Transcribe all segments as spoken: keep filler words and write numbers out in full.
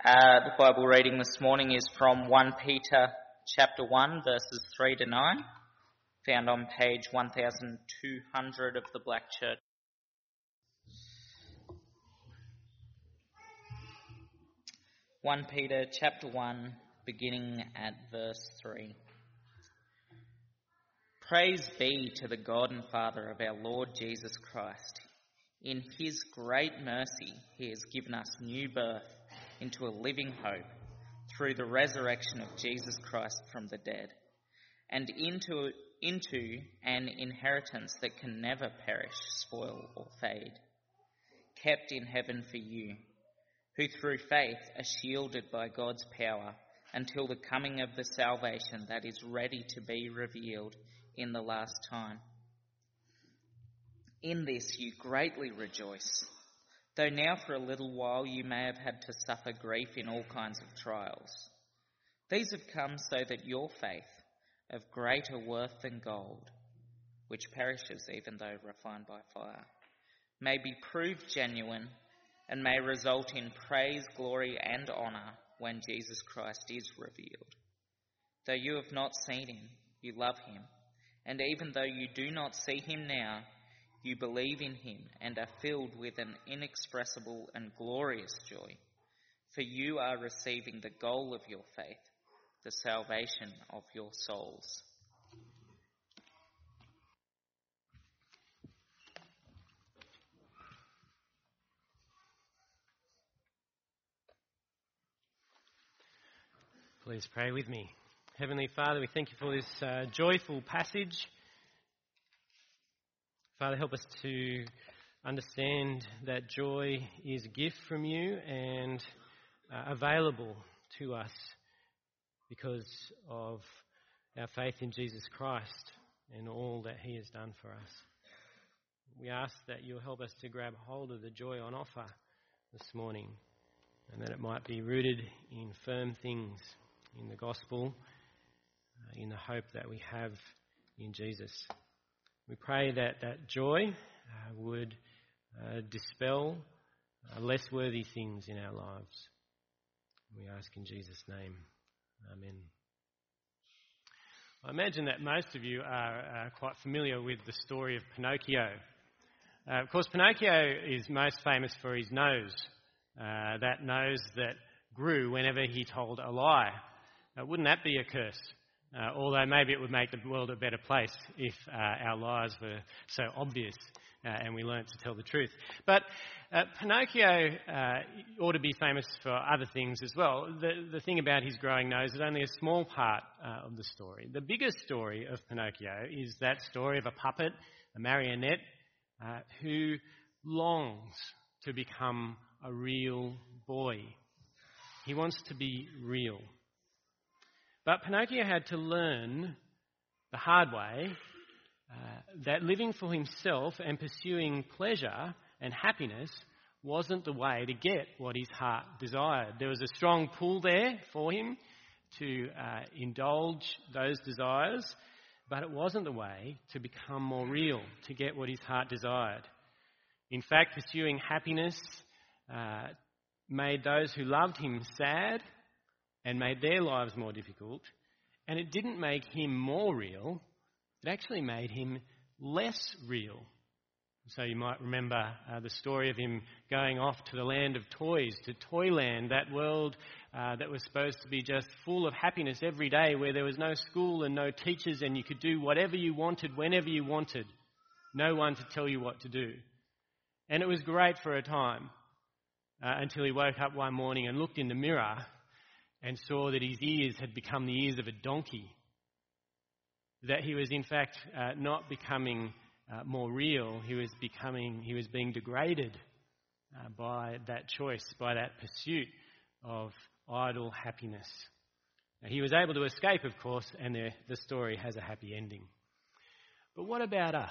Uh, the Bible reading this morning is from First Peter chapter one, verses three to nine, found on page one thousand two hundred of the Black Church. First Peter chapter one, beginning at verse three. Praise be to the God and Father of our Lord Jesus Christ. In his great mercy, he has given us new birth into a living hope through the resurrection of Jesus Christ from the dead, and into, into an inheritance that can never perish, spoil, or fade, kept in heaven for you, who through faith are shielded by God's power until the coming of the salvation that is ready to be revealed in the last time. In this you greatly rejoice, though now for a little while you may have had to suffer grief in all kinds of trials. These have come so that your faith, of greater worth than gold, which perishes even though refined by fire, may be proved genuine and may result in praise, glory and honour when Jesus Christ is revealed. Though you have not seen him, you love him, and even though you do not see him now, you believe in him and are filled with an inexpressible and glorious joy, for you are receiving the goal of your faith, the salvation of your souls. Please pray with me. Heavenly Father, we thank you for this uh, joyful passage. Father, help us to understand that joy is a gift from you and uh, available to us because of our faith in Jesus Christ and all that he has done for us. We ask that you'll help us to grab hold of the joy on offer this morning, and that it might be rooted in firm things in the gospel, uh, in the hope that we have in Jesus. We pray that that joy uh, would uh, dispel uh, less worthy things in our lives. We ask in Jesus' name. Amen. I imagine that most of you are uh, quite familiar with the story of Pinocchio. Uh, of course, Pinocchio is most famous for his nose, uh, that nose that grew whenever he told a lie. Uh, wouldn't that be a curse? Uh, although maybe it would make the world a better place if uh, our lies were so obvious uh, and we learnt to tell the truth. But uh, Pinocchio uh, ought to be famous for other things as well. The, the thing about his growing nose is only a small part uh, of the story. The biggest story of Pinocchio is that story of a puppet, a marionette, uh, who longs to become a real boy. He wants to be real. But Pinocchio had to learn the hard way uh, that living for himself and pursuing pleasure and happiness wasn't the way to get what his heart desired. There was a strong pull there for him to uh, indulge those desires, but it wasn't the way to become more real, to get what his heart desired. In fact, pursuing happiness uh, made those who loved him sad and made their lives more difficult, and it didn't make him more real, it actually made him less real. So you might remember uh, the story of him going off to the land of toys, to Toyland, that world uh, that was supposed to be just full of happiness every day, where there was no school and no teachers and you could do whatever you wanted, whenever you wanted. No one to tell you what to do. And it was great for a time, uh, until he woke up one morning and looked in the mirror and saw that his ears had become the ears of a donkey, that he was in fact uh, not becoming uh, more real, he was becoming, he was being degraded uh, by that choice, by that pursuit of idle happiness. Now, he was able to escape, of course, and the, the story has a happy ending. But what about us?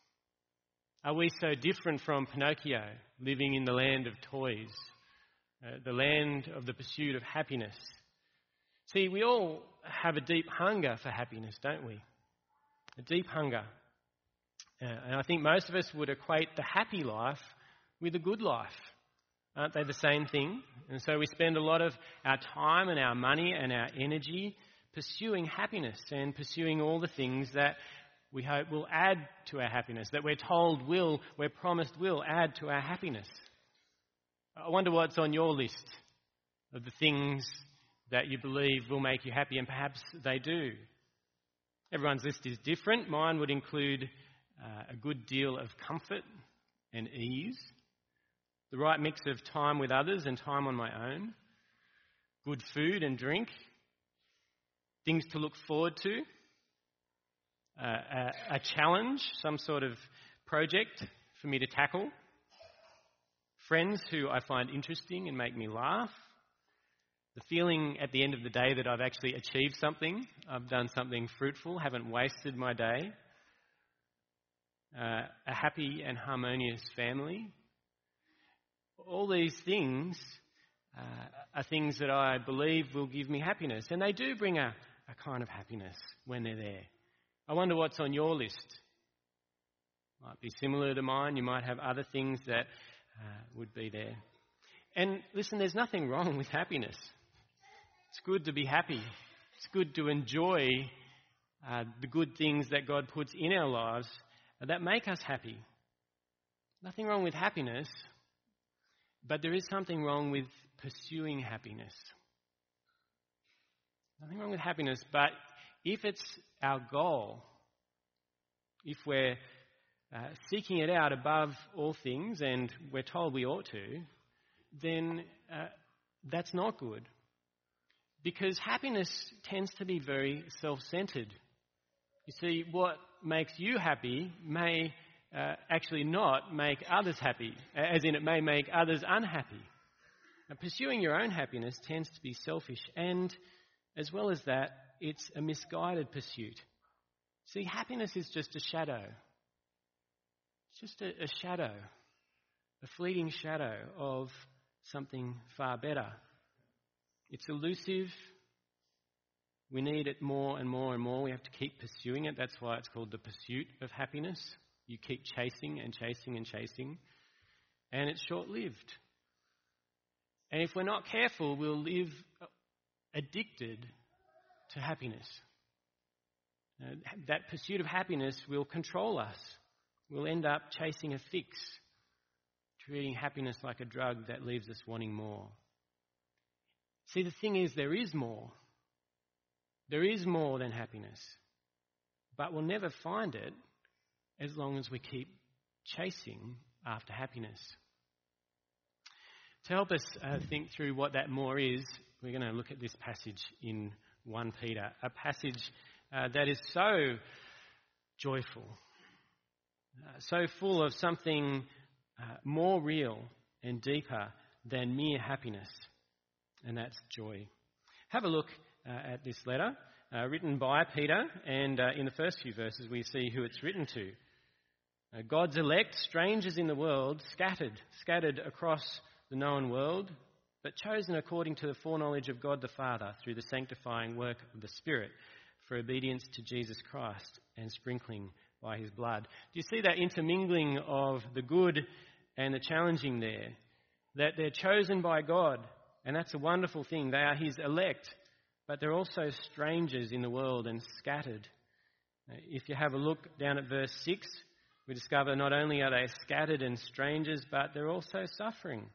Are we so different from Pinocchio, living in the land of toys? Uh, the land of the pursuit of happiness. See, we all have a deep hunger for happiness, don't we? A deep hunger. Uh, and I think most of us would equate the happy life with a good life. Aren't they the same thing? And so we spend a lot of our time and our money and our energy pursuing happiness and pursuing all the things that we hope will add to our happiness, that we're told will, we're promised will add to our happiness. I wonder what's on your list of the things that you believe will make you happy, and perhaps they do. Everyone's list is different. Mine would include uh, a good deal of comfort and ease, the right mix of time with others and time on my own, good food and drink, things to look forward to, uh, a, a challenge, some sort of project for me to tackle, friends who I find interesting and make me laugh, the feeling at the end of the day that I've actually achieved something, I've done something fruitful, haven't wasted my day, uh, a happy and harmonious family. All these things uh, are things that I believe will give me happiness, and they do bring a, a kind of happiness when they're there. I wonder what's on your list. Might be similar to mine. You might have other things that uh, would be there. And listen, there's nothing wrong with happiness. It's good to be happy. It's good to enjoy uh, the good things that God puts in our lives that make us happy. Nothing wrong with happiness, but there is something wrong with pursuing happiness. Nothing wrong with happiness, but if it's our goal, if we're uh, seeking it out above all things, and we're told we ought to, then uh, that's not good. Because happiness tends to be very self-centered. You see, what makes you happy may uh, actually not make others happy, as in it may make others unhappy. Now, pursuing your own happiness tends to be selfish, and as well as that, it's a misguided pursuit. See, happiness is just a shadow. It's just a, a shadow, a fleeting shadow of something far better. It's elusive. We need it more and more and more. We have to keep pursuing it. That's why it's called the pursuit of happiness. You keep chasing and chasing and chasing, and it's short-lived. And if we're not careful, we'll live addicted to happiness. Uh, that pursuit of happiness will control us. We'll end up chasing a fix, treating happiness like a drug that leaves us wanting more. See, the thing is, there is more. There is more than happiness. But we'll never find it as long as we keep chasing after happiness. To help us uh, think through what that more is, we're going to look at this passage in First Peter, a passage uh, that is so joyful, uh, so full of something uh, more real and deeper than mere happiness, and that's joy. Have a look uh, at this letter, uh, written by Peter, and uh, in the first few verses we see who it's written to. Uh, God's elect, strangers in the world, scattered, scattered across the known world, but chosen according to the foreknowledge of God the Father through the sanctifying work of the Spirit for obedience to Jesus Christ and sprinkling by his blood. Do you see that intermingling of the good and the challenging there? That they're chosen by God, and that's a wonderful thing. They are his elect, but they're also strangers in the world and scattered. If you have a look down at verse six, we discover not only are they scattered and strangers, but they're also suffering.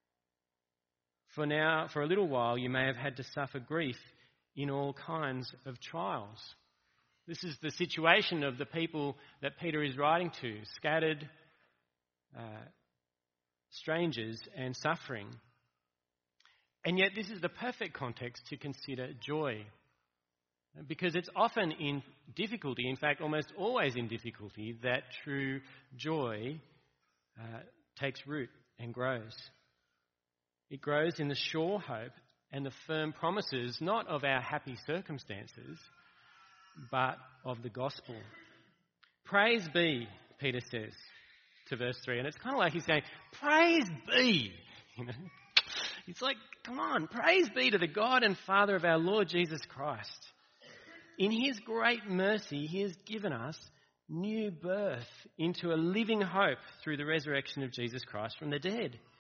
For now, for a little while, you may have had to suffer grief in all kinds of trials. This is the situation of the people that Peter is writing to, scattered, uh, strangers and suffering. And yet this is the perfect context to consider joy, because it's often in difficulty, in fact almost always in difficulty, that true joy uh, takes root and grows. It grows in the sure hope and the firm promises, not of our happy circumstances, but of the gospel. Praise be, Peter says to verse three, and it's kind of like he's saying, praise be, you know. It's like, come on, praise be to the God and Father of our Lord Jesus Christ. In his great mercy, he has given us new birth into a living hope through the resurrection of Jesus Christ from the dead,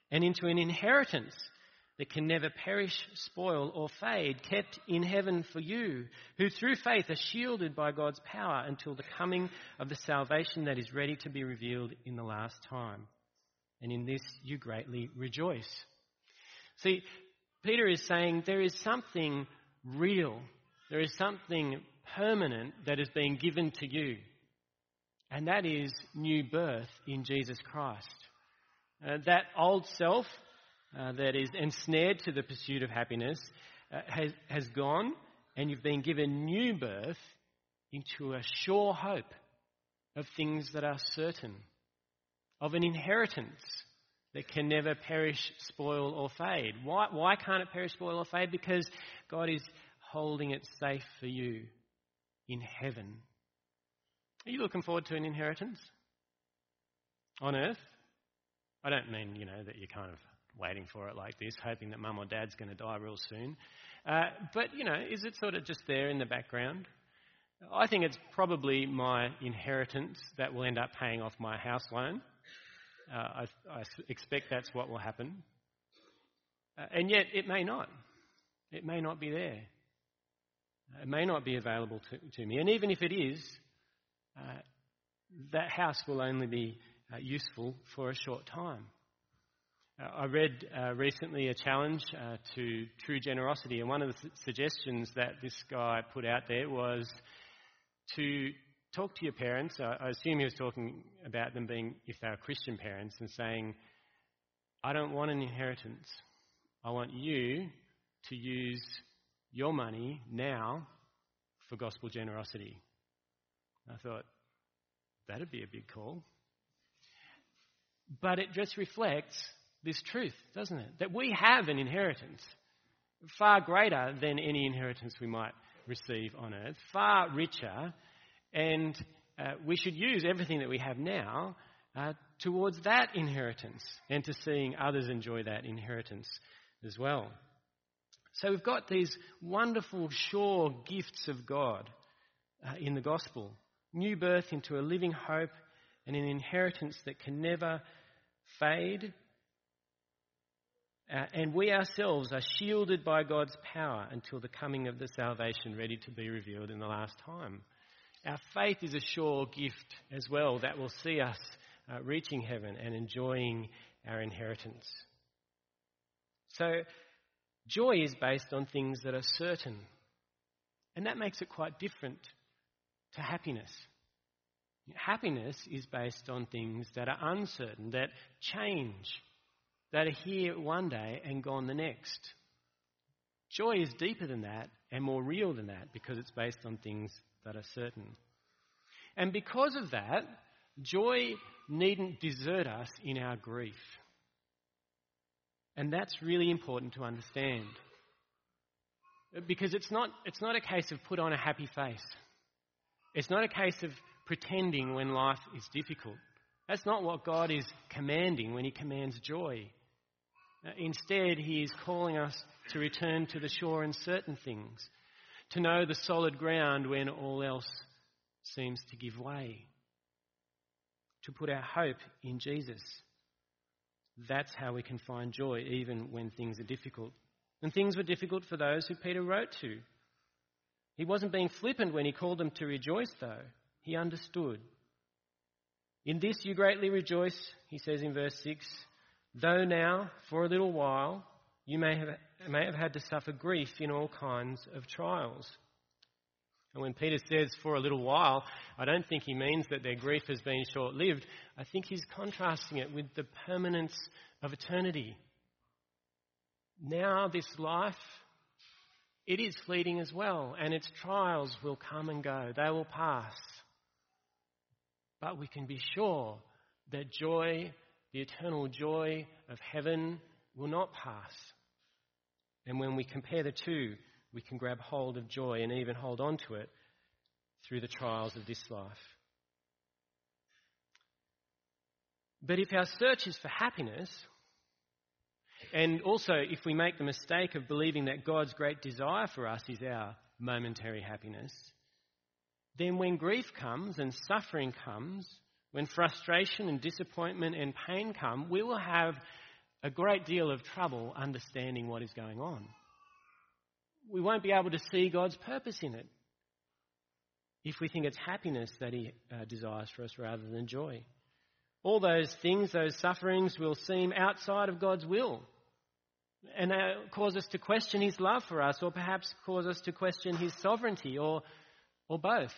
and into an inheritance that can never perish, spoil, or fade, kept in heaven for you, who through faith are shielded by God's power until the coming of the salvation that is ready to be revealed in the last time. And in this you greatly rejoice. See, Peter is saying there is something real, there is something permanent that is being given to you, and that is new birth in Jesus Christ. Uh, that old self uh, that is ensnared to the pursuit of happiness uh, has, has gone, and you've been given new birth into a sure hope of things that are certain, of an inheritance that can never perish, spoil, or fade. Why, why can't it perish, spoil, or fade? Because God is holding it safe for you in heaven. Are you looking forward to an inheritance on earth? I don't mean, you know, that you're kind of waiting for it like this, hoping that mum or dad's going to die real soon. Uh, but, you know, is it sort of just there in the background? I think it's probably my inheritance that will end up paying off my house loan. Uh, I, I expect that's what will happen. Uh, and yet it may not. It may not be there. It may not be available to, to me. And even if it is, uh, that house will only be uh, useful for a short time. Uh, I read uh, recently a challenge uh, to true generosity, and one of the th- suggestions that this guy put out there was to talk to your parents. I, I assume he was talking about them being, if they were Christian parents, and saying, I don't want an inheritance. I want you to use your money now for gospel generosity. I thought, that'd be a big call. But it just reflects this truth, doesn't it? That we have an inheritance far greater than any inheritance we might receive on earth, far richer, and uh, we should use everything that we have now uh, towards that inheritance and to seeing others enjoy that inheritance as well. So we've got these wonderful, sure gifts of God uh, in the gospel. New birth into a living hope and an inheritance that can never fade. Uh, and we ourselves are shielded by God's power until the coming of the salvation ready to be revealed in the last time. Our faith is a sure gift as well that will see us uh, reaching heaven and enjoying our inheritance. So joy is based on things that are certain, and that makes it quite different to happiness. Happiness is based on things that are uncertain, that change, that are here one day and gone the next. Joy is deeper than that and more real than that because it's based on things that are certain. And because of that, joy needn't desert us in our grief. And that's really important to understand. Because it's not, it's not a case of put on a happy face. It's not a case of pretending when life is difficult. That's not what God is commanding when he commands joy. Instead, he is calling us to return to the sure and certain things, to know the solid ground when all else seems to give way, to put our hope in Jesus. That's how we can find joy even when things are difficult. And things were difficult for those who Peter wrote to. He wasn't being flippant when he called them to rejoice, though. He understood. In this you greatly rejoice, he says in verse six, though now, for a little while, you may have, may have had to suffer grief in all kinds of trials. And when Peter says for a little while, I don't think he means that their grief has been short-lived. I think he's contrasting it with the permanence of eternity. Now this life, it is fleeting as well, and its trials will come and go. They will pass. But we can be sure that joy, the eternal joy of heaven, will not pass. And when we compare the two, we can grab hold of joy and even hold on to it through the trials of this life. But if our search is for happiness, and also if we make the mistake of believing that God's great desire for us is our momentary happiness, then when grief comes and suffering comes, when frustration and disappointment and pain come, we will have a great deal of trouble understanding what is going on. We won't be able to see God's purpose in it if we think it's happiness that he uh, desires for us rather than joy. All those things, those sufferings, will seem outside of God's will, and they cause us to question his love for us, or perhaps cause us to question his sovereignty, or, or both.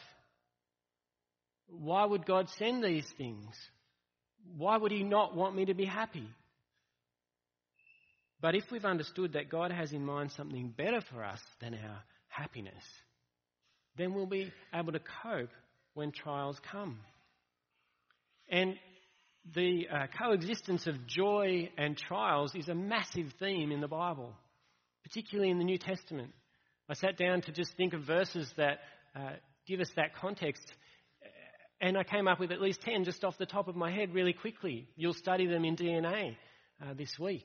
Why would God send these things? Why would he not want me to be happy? But if we've understood that God has in mind something better for us than our happiness, then we'll be able to cope when trials come. And the uh, coexistence of joy and trials is a massive theme in the Bible, particularly in the New Testament. I sat down to just think of verses that uh, give us that context, and I came up with at least ten just off the top of my head really quickly. You'll study them in D N A uh, this week.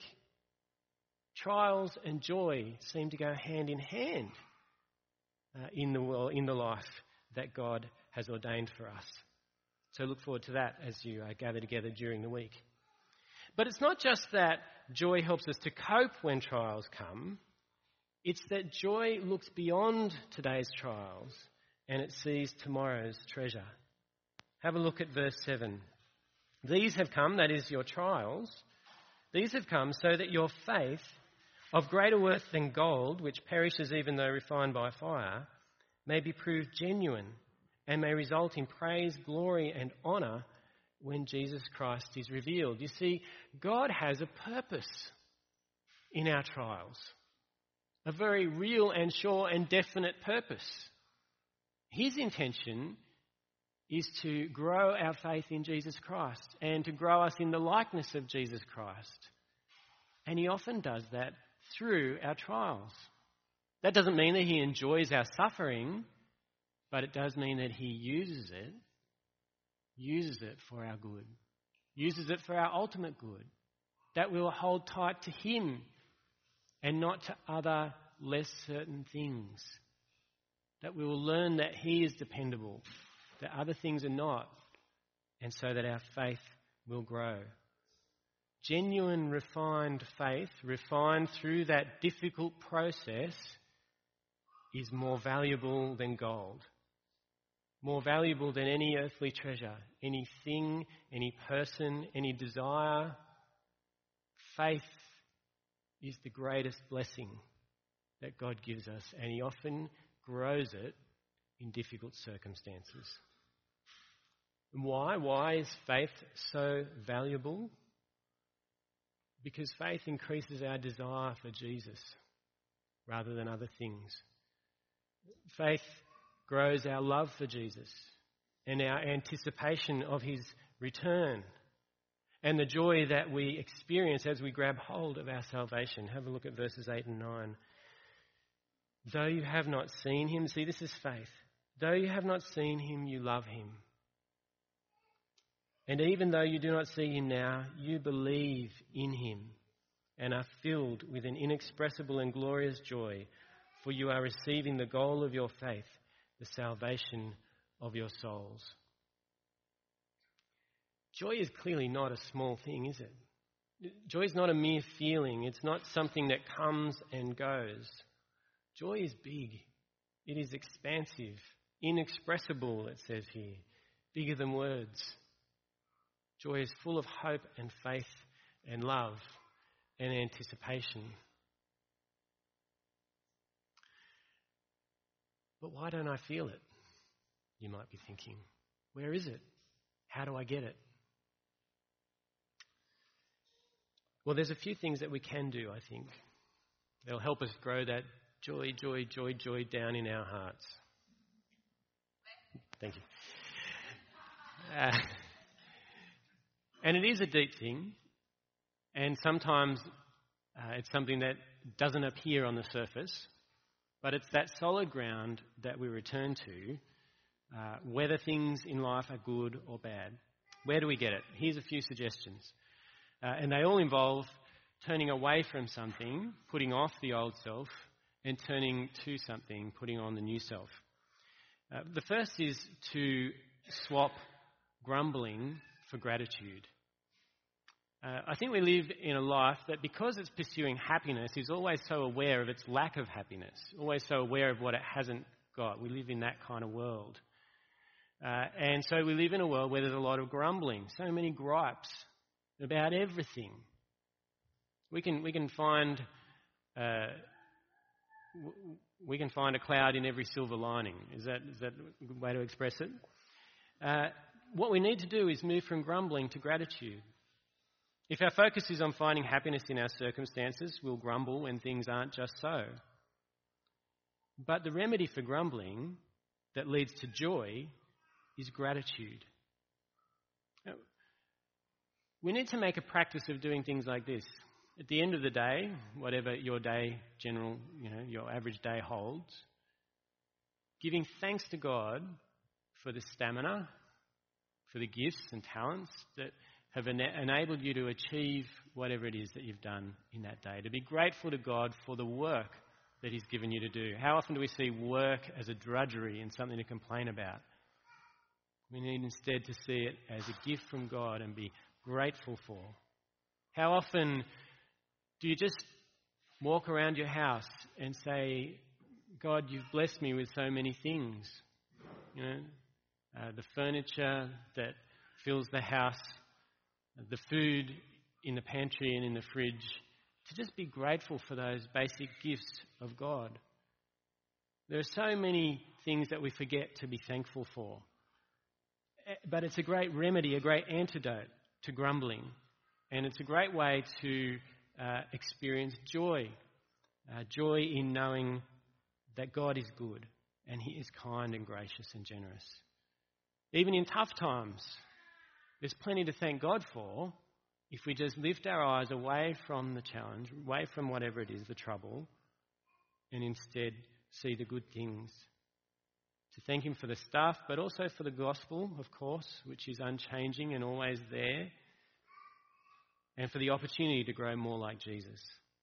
Trials and joy seem to go hand in hand uh, in the world, in the life that God has ordained for us. So look forward to that as you uh, gather together during the week. But it's not just that joy helps us to cope when trials come. It's that joy looks beyond today's trials and it sees tomorrow's treasure. Have a look at verse seven. These have come, that is your trials, these have come so that your faith, of greater worth than gold, which perishes even though refined by fire, may be proved genuine and may result in praise, glory and honour when Jesus Christ is revealed. You see, God has a purpose in our trials, a very real and sure and definite purpose. His intention is to grow our faith in Jesus Christ and to grow us in the likeness of Jesus Christ. And he often does that through our trials. That doesn't mean that he enjoys our suffering, but it does mean that he uses it, uses it for our good, uses it for our ultimate good, that we'll hold tight to him and not to other less certain things, that we will learn that he is dependable, that other things are not, and so that our faith will grow. Genuine, refined faith, refined through that difficult process, is more valuable than gold, more valuable than any earthly treasure, anything, any person, any desire. Faith is the greatest blessing that God gives us, and he often grows it in difficult circumstances. Why? Why is faith so valuable? Because faith increases our desire for Jesus rather than other things. Faith grows our love for Jesus and our anticipation of his return and the joy that we experience as we grab hold of our salvation. Have a look at verses eight and nine. Though you have not seen him, see, this is faith. Though you have not seen him, you love him. And even though you do not see him now, you believe in him and are filled with an inexpressible and glorious joy, for you are receiving the goal of your faith, the salvation of your souls. Joy is clearly not a small thing, is it? Joy is not a mere feeling. It's not something that comes and goes. Joy is big. It is expansive, inexpressible, it says here, bigger than words. Joy is full of hope and faith and love and anticipation. But why don't I feel it? You might be thinking. Where is it? How do I get it? Well, there's a few things that we can do, I think. They'll help us grow that joy, joy, joy, joy down in our hearts. Thank you. Uh, and it is a deep thing, and sometimes uh, it's something that doesn't appear on the surface, but it's that solid ground that we return to, uh, whether things in life are good or bad. Where do we get it? Here's a few suggestions. Uh, and they all involve turning away from something, putting off the old self, and turning to something, putting on the new self. Uh, the first is to swap grumbling for gratitude. Uh, I think we live in a life that, because it's pursuing happiness, is always so aware of its lack of happiness, always so aware of what it hasn't got. We live in that kind of world. Uh, and so we live in a world where there's a lot of grumbling, so many gripes about everything. We can we can find uh, we can find a cloud in every silver lining. Is that is that a good way to express it? Uh, what we need to do is move from grumbling to gratitude. If our focus is on finding happiness in our circumstances, we'll grumble when things aren't just so. But the remedy for grumbling that leads to joy is gratitude. Now, we need to make a practice of doing things like this. At the end of the day, whatever your day, general, you know, your average day holds, giving thanks to God for the stamina, for the gifts and talents that have ena- enabled you to achieve whatever it is that you've done in that day. To be grateful to God for the work that He's given you to do. How often do we see work as a drudgery and something to complain about? We need instead to see it as a gift from God and be grateful for. How often do you just walk around your house and say, God, you've blessed me with so many things. You know, uh, the furniture that fills the house, the food in the pantry and in the fridge, to just be grateful for those basic gifts of God. There are so many things that we forget to be thankful for. But it's a great remedy, a great antidote to grumbling. And it's a great way to uh, experience joy. Uh, joy in knowing that God is good and He is kind and gracious and generous. Even in tough times, there's plenty to thank God for if we just lift our eyes away from the challenge, away from whatever it is, the trouble, and instead see the good things. To thank Him for the stuff, but also for the gospel, of course, which is unchanging and always there, and for the opportunity to grow more like Jesus.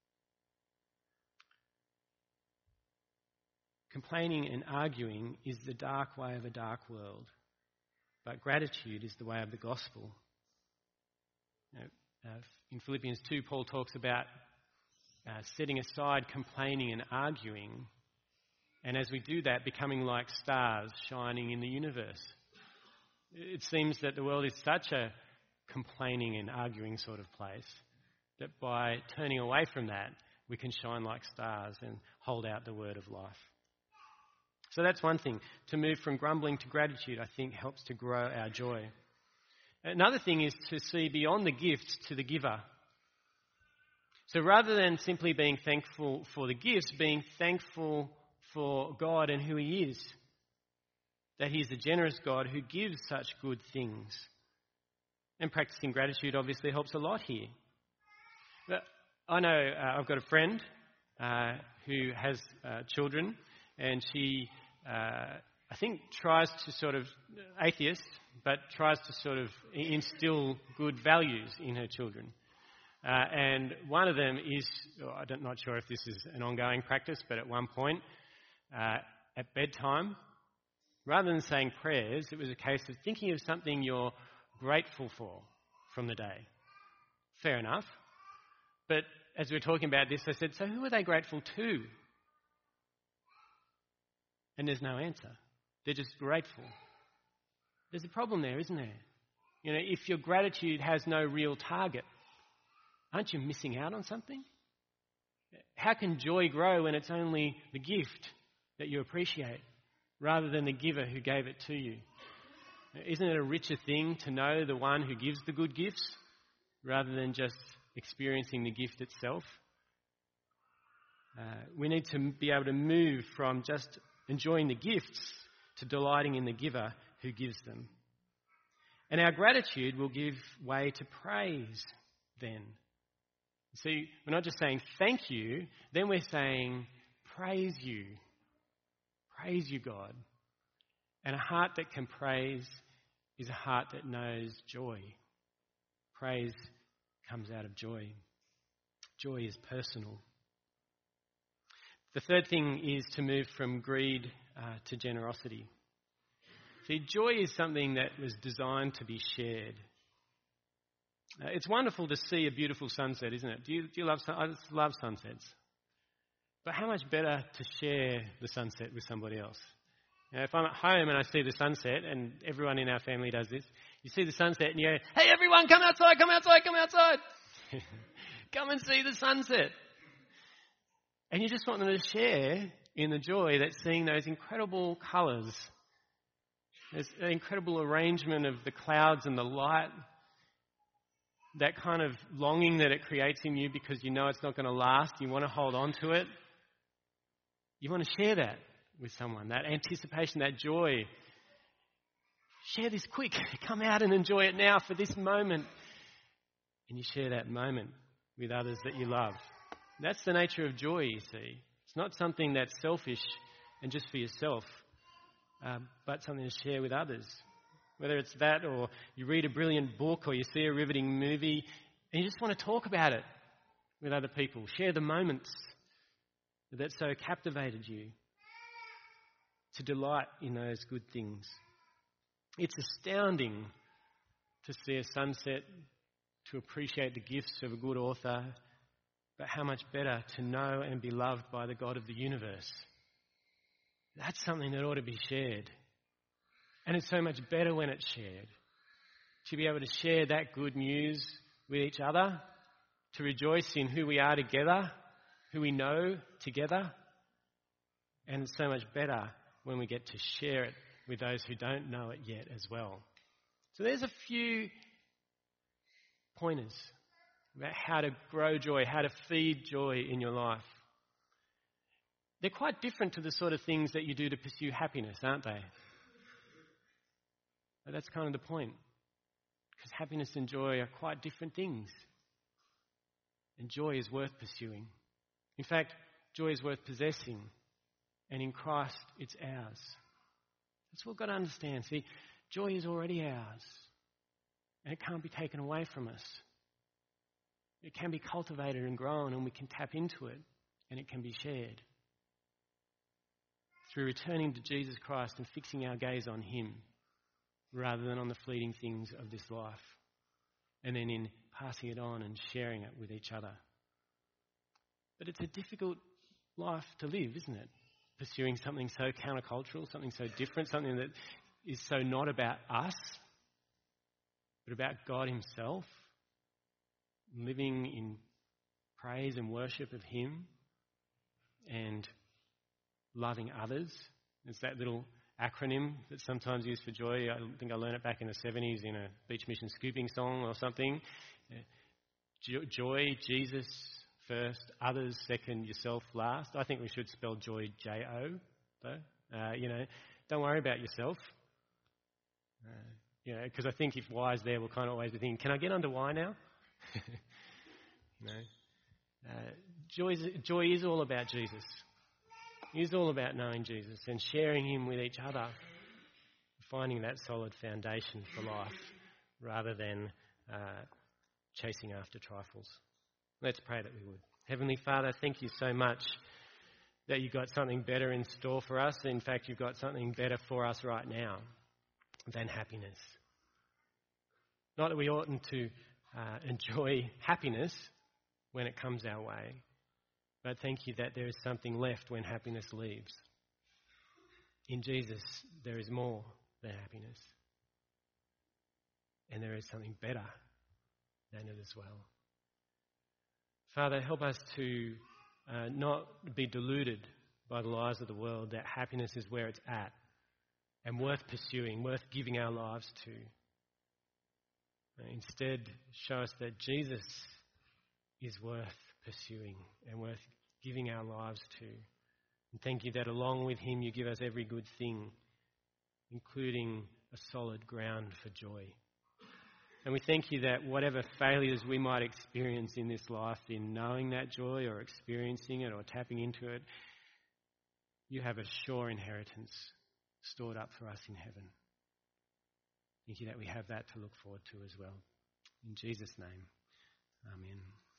Complaining and arguing is the dark way of a dark world, but gratitude is the way of the gospel. You know, uh, in Philippians two, Paul talks about uh, setting aside complaining and arguing, and as we do that, becoming like stars shining in the universe. It seems that the world is such a complaining and arguing sort of place that by turning away from that, we can shine like stars and hold out the word of life. So that's one thing. To move from grumbling to gratitude, I think, helps to grow our joy. Another thing is to see beyond the gifts to the giver. So rather than simply being thankful for the gifts, being thankful for God and who He is. That He's a generous God who gives such good things. And practicing gratitude obviously helps a lot here. But I know uh, I've got a friend uh, who has uh, children, and she, uh, I think, tries to sort of, atheist, but tries to sort of instill good values in her children. Uh, and one of them is, oh, I'm not sure if this is an ongoing practice, but at one point, uh, at bedtime, rather than saying prayers, it was a case of thinking of something you're grateful for from the day. Fair enough. But as we were talking about this, I said, so who are they grateful to? And there's no answer. They're just grateful. There's a problem there, isn't there? You know, if your gratitude has no real target, aren't you missing out on something? How can joy grow when it's only the gift that you appreciate rather than the giver who gave it to you? Isn't it a richer thing to know the one who gives the good gifts rather than just experiencing the gift itself? Uh, we need to be able to move from just enjoying the gifts to delighting in the giver who gives them. And our gratitude will give way to praise then. See, we're not just saying thank you, then we're saying praise you. Praise you, God. And a heart that can praise is a heart that knows joy. Praise comes out of joy. Joy is personal. The third thing is to move from greed uh, to generosity. See, joy is something that was designed to be shared. Uh, it's wonderful to see a beautiful sunset, isn't it? Do you, do you love sun- I just love sunsets. But how much better to share the sunset with somebody else? You know, if I'm at home and I see the sunset, and everyone in our family does this, you see the sunset and you go, hey everyone, come outside, come outside, come outside. Come and see the sunset. And you just want them to share in the joy that's seeing those incredible colours. There's an incredible arrangement of the clouds and the light. That kind of longing that it creates in you because you know it's not going to last. You want to hold on to it. You want to share that with someone, that anticipation, that joy. Share this quick. Come out and enjoy it now for this moment. And you share that moment with others that you love. That's the nature of joy, you see. It's not something that's selfish and just for yourself, um, but something to share with others. Whether it's that or you read a brilliant book or you see a riveting movie and you just want to talk about it with other people. Share the moments that so captivated you. To delight in those good things. It's astounding to see a sunset, to appreciate the gifts of a good author, but how much better to know and be loved by the God of the universe. That's something that ought to be shared. And it's so much better when it's shared. To be able to share that good news with each other, to rejoice in who we are together, who we know together. And it's so much better when we get to share it with those who don't know it yet as well. So there's a few pointers about how to grow joy, how to feed joy in your life. They're quite different to the sort of things that you do to pursue happiness, aren't they? But that's kind of the point. Because happiness and joy are quite different things. And joy is worth pursuing. In fact, joy is worth possessing. And in Christ, it's ours. That's what we've got to understand. See, joy is already ours. And it can't be taken away from us. It can be cultivated and grown, and we can tap into it, and it can be shared. Through returning to Jesus Christ and fixing our gaze on Him, rather than on the fleeting things of this life. And then in passing it on and sharing it with each other. But it's a difficult life to live, isn't it? Pursuing something so countercultural, something so different, something that is so not about us, but about God Himself. Living in praise and worship of Him and loving others. It's that little acronym that's sometimes used for joy. I think I learned it back in the seventies in a Beach Mission scooping song or something. Joy, Jesus first, others second, yourself last. I think we should spell joy J O, though. Uh, you know, don't worry about yourself. Uh, you know, because I think if Y's there, we'll kind of always be thinking, can I get under Y now? you know, uh, joy, is, joy is all about Jesus. It is all about knowing Jesus and sharing Him with each other, finding that solid foundation for life rather than uh, chasing after trifles. Let's pray that we would. Heavenly Father, thank you so much that you've got something better in store for us. In fact, you've got something better for us right now than happiness. Not that we oughtn't to uh, enjoy happiness when it comes our way, but thank you that there is something left when happiness leaves. In Jesus, there is more than happiness. And there is something better than it as well. Father, help us to uh, not be deluded by the lies of the world that happiness is where it's at and worth pursuing, worth giving our lives to. Uh, instead, show us that Jesus is worth pursuing and worth giving our lives to. And thank you that along with Him you give us every good thing, including a solid ground for joy. And we thank you that whatever failures we might experience in this life in knowing that joy or experiencing it or tapping into it, you have a sure inheritance stored up for us in heaven. Thank you that we have that to look forward to as well. In Jesus' name, amen.